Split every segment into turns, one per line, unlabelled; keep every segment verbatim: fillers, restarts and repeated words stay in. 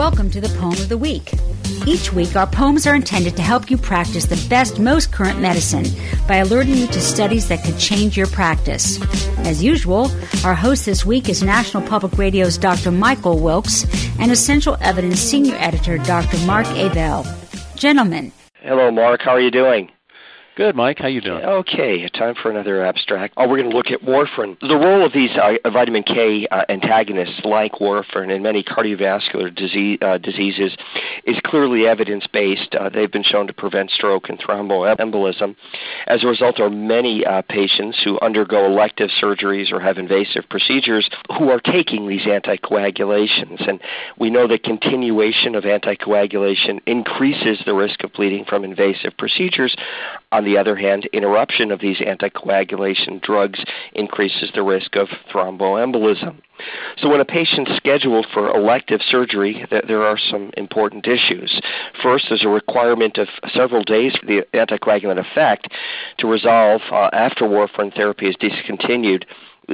Welcome to the Poem of the Week. Each week, our poems are intended to help you practice the best, most current medicine by alerting you to studies that could change your practice. As usual, our host this week is National Public Radio's Doctor Michael Wilkes and Essential Evidence Senior Editor Doctor Mark Abell. Gentlemen.
Hello, Mark. How are you doing?
Good, Mike. How you doing?
Okay, time for another abstract. Oh, we're going to look at warfarin. The role of these uh, vitamin K uh, antagonists, like warfarin, in many cardiovascular disease, uh, diseases, is clearly evidence-based. Uh, they've been shown to prevent stroke and thromboembolism. As a result, there are many uh, patients who undergo elective surgeries or have invasive procedures who are taking these anticoagulations. And we know that continuation of anticoagulation increases the risk of bleeding from invasive procedures. On the other hand, interruption of these anticoagulation drugs increases the risk of thromboembolism. So when a patient's scheduled for elective surgery, there are some important issues. First, there's a requirement of several days for the anticoagulant effect to resolve uh, after warfarin therapy is discontinued.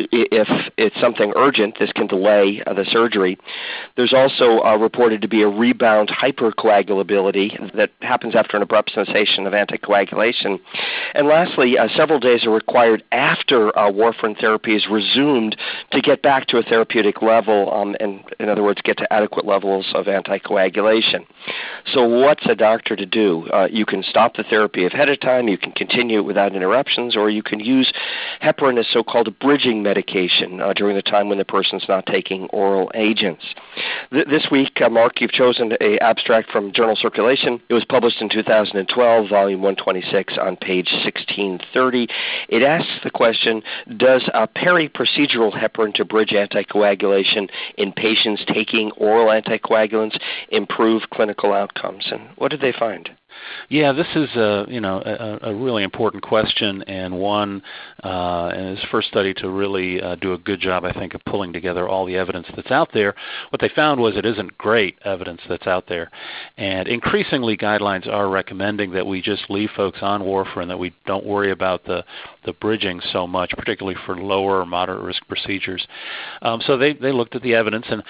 If it's something urgent, this can delay uh, the surgery. There's also uh, reported to be a rebound hypercoagulability that happens after an abrupt cessation of anticoagulation. And lastly, uh, several days are required after uh, warfarin therapy is resumed to get back to a therapeutic level um, and, in other words, get to adequate levels of anticoagulation. So what's a doctor to do? Uh, you can stop the therapy ahead of time, you can continue it without interruptions, or you can use heparin as so-called a bridging medication uh, during the time when the person's not taking oral agents. Th- this week, uh, Mark, you've chosen an abstract from Journal Circulation. It was published in two thousand twelve, volume one twenty-six, on page sixteen thirty. It asks the question, does a peri-procedural heparin to bridge anticoagulation in patients taking oral anticoagulants improve clinical outcomes? And what did they find?
Yeah, this is a you know a, a really important question, and one uh, and his first study to really uh, do a good job, I think, of pulling together all the evidence that's out there. What they found was it isn't great evidence that's out there, and increasingly guidelines are recommending that we just leave folks on warfarin, that we don't worry about the the bridging so much, particularly for lower or moderate risk procedures. Um, so they they looked at the evidence, and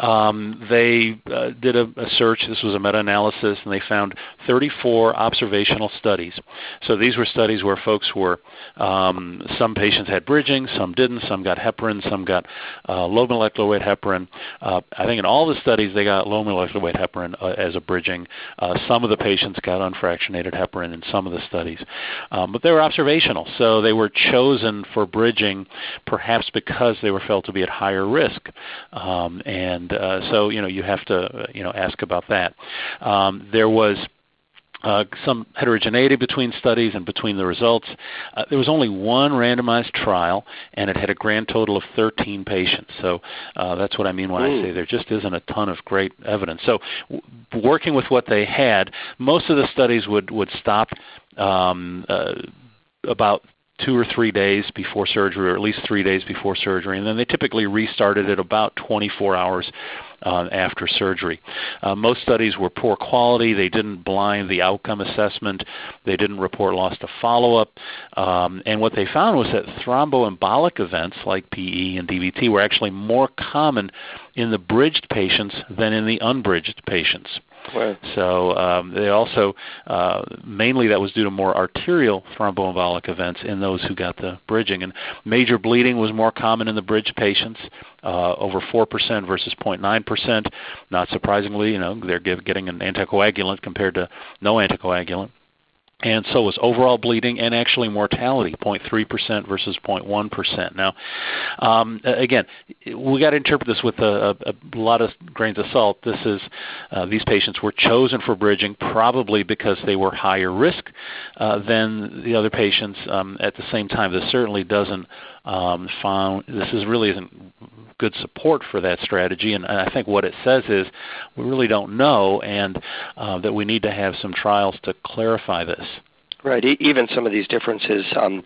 um, they uh, did a, a search. This was a meta-analysis, and they found thirty-four observational studies. So these were studies where folks were, um, some patients had bridging, some didn't, some got heparin, some got uh, low molecular weight heparin. Uh, I think in all the studies they got low molecular weight heparin uh, as a bridging. Uh, some of the patients got unfractionated heparin in some of the studies. Um, but they were observational, so they were chosen for bridging perhaps because they were felt to be at higher risk. Um, and uh, so, you know, you have to, uh, you know, ask about that. Um, there was Uh, some heterogeneity between studies and between the results. Uh, there was only one randomized trial, and it had a grand total of thirteen patients. So uh, that's what I mean when Ooh. I say there just isn't a ton of great evidence. So w- working with what they had, most of the studies would, would stop um, uh, about two or three days before surgery, or at least three days before surgery, and then they typically restarted at about twenty-four hours uh, after surgery. Uh, most studies were poor quality. They didn't blind the outcome assessment. They didn't report loss to follow-up. Um, and what they found was that thromboembolic events like P E and D V T were actually more common in the bridged patients than in the unbridged patients.
Right.
So um, they also, uh, mainly that was due to more arterial thromboembolic events in those who got the bridging. And major bleeding was more common in the bridged patients, uh, over four percent versus zero point nine percent. Not surprisingly, you know, they're give, getting an anticoagulant compared to no anticoagulant. And so was overall bleeding and actually mortality, zero point three percent versus zero point one percent. Now, um, again, we got to interpret this with a, a, a lot of grains of salt. This is uh, these patients were chosen for bridging probably because they were higher risk uh, than the other patients. Um, at the same time, this certainly doesn't um, found this is really isn't good support for that strategy. And, and I think what it says is we really don't know, and uh, that we need to have some trials to clarify this.
Right. E- even some of these differences um,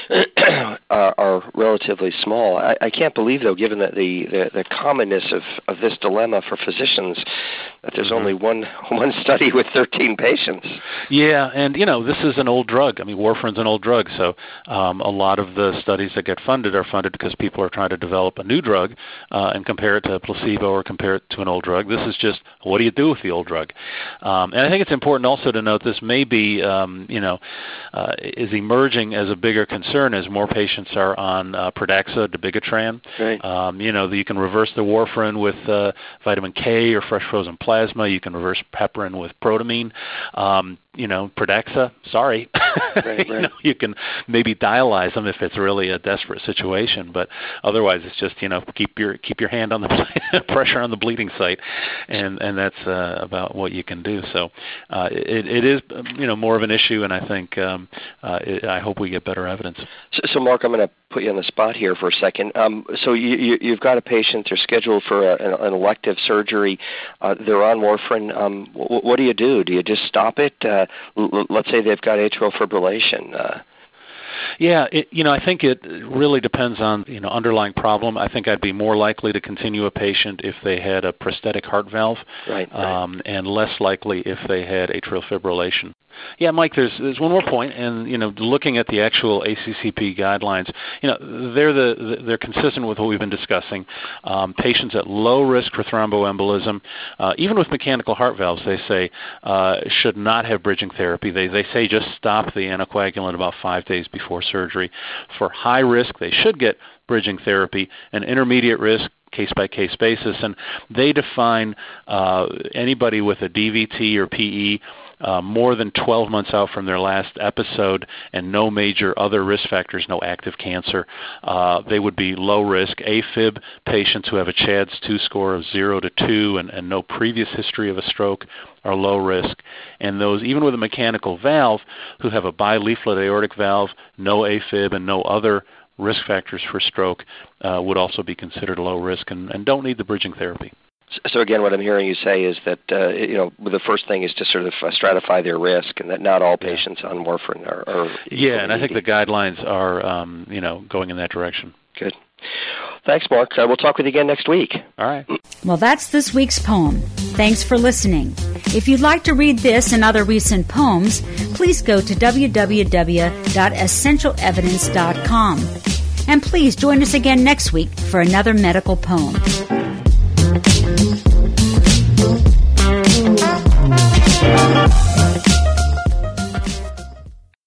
are, are relatively small. I, I can't believe, though, given that the, the, the commonness of, of this dilemma for physicians, that there's only one one study with thirteen patients.
Yeah, and, you know, this is an old drug. I mean, warfarin's an old drug, so um, a lot of the studies that get funded are funded because people are trying to develop a new drug uh, and compare it to a placebo or compare it to an old drug. This is just, what do you do with the old drug? Um, and I think it's important also to note this may be, um, you know, uh, is emerging as a bigger concern as more patients are on uh, Pradaxa, dabigatran.
Right.
Um, you know, you can reverse the warfarin with uh, vitamin K or fresh frozen plasma. You can reverse heparin with protamine. Um, you know, Pradaxa, sorry.
Right,
you
right.
know, you can maybe dialyze them if it's really a desperate situation, but otherwise it's just, you know, keep your keep your hand on the pressure on the bleeding site, and and that's uh, about what you can do. So uh, it it is, you know, more of an issue, and I think um, uh, it, I hope we get better evidence.
So, so Mark, I'm going to put you on the spot here for a second. Um, so you, you, you've got a patient, they're scheduled for a, an, an elective surgery. Uh, they're on warfarin. Um, w- what do you do? Do you just stop it? Uh, l- let's say they've got atrial fibrillation. Uh,
Yeah, it, you know, I think it really depends on, you know, underlying problem. I think I'd be more likely to continue a patient if they had a prosthetic heart valve,
right, right.
Um, and less likely if they had atrial fibrillation. Yeah, Mike, there's there's one more point, and you know, looking at the actual A C C P guidelines, you know, they're the they're consistent with what we've been discussing. Um, patients at low risk for thromboembolism, uh, even with mechanical heart valves, they say uh, should not have bridging therapy. They they say just stop the anticoagulant about five days before surgery. For high risk, they should get bridging therapy. And intermediate risk, case-by-case basis, and they define uh, anybody with a D V T or P E uh, more than twelve months out from their last episode and no major other risk factors, no active cancer. Uh, they would be low risk. AFib patients who have a C H A D S two score of zero to two and, and no previous history of a stroke are low risk. And those, even with a mechanical valve, who have a bileaflet aortic valve, no AFib, and no other risk factors for stroke uh, would also be considered low risk and, and don't need the bridging therapy.
So again, what I'm hearing you say is that uh, you know the first thing is to sort of uh, stratify their risk, and that not all patients on warfarin are. are
yeah, and I think the guidelines are um, you know going in that direction.
Good. Thanks, Mark. Uh, we'll talk with you again next week.
All right.
Well, that's this week's poem. Thanks for listening. If you'd like to read this and other recent poems, please go to w w w dot essential evidence dot com. And please join us again next week for another medical poem.